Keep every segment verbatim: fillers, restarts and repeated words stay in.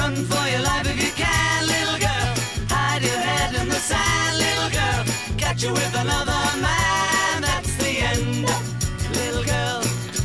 run for your life if you can, little girl. Hide your head in the sand, little girl. Catch you with another man, that's the end, little girl.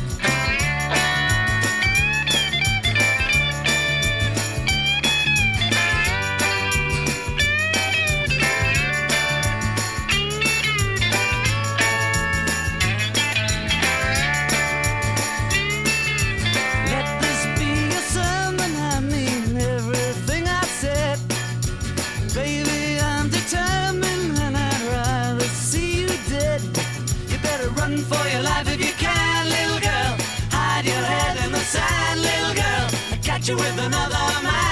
Run for your life if you can, little girl. Hide your head in the sand, little girl. Catch you with another man.